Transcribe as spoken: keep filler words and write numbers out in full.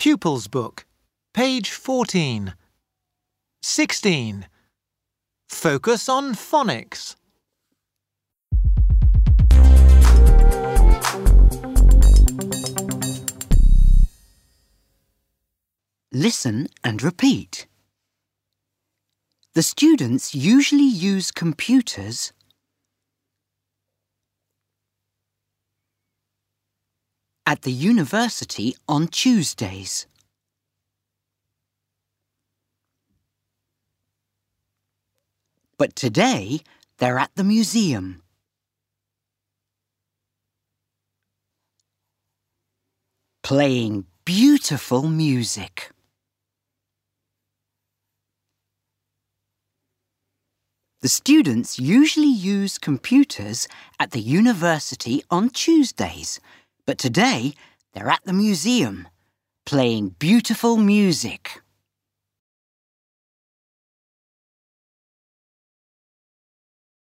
Pupils Book, page fourteen. sixteen. Focus on phonics. Listen and repeat. The students usually use computers at the university on Tuesdays. But today they're at the museum. Playing beautiful music. The students usually use computers at the university on Tuesdays, but today they're at the museum, playing beautiful music.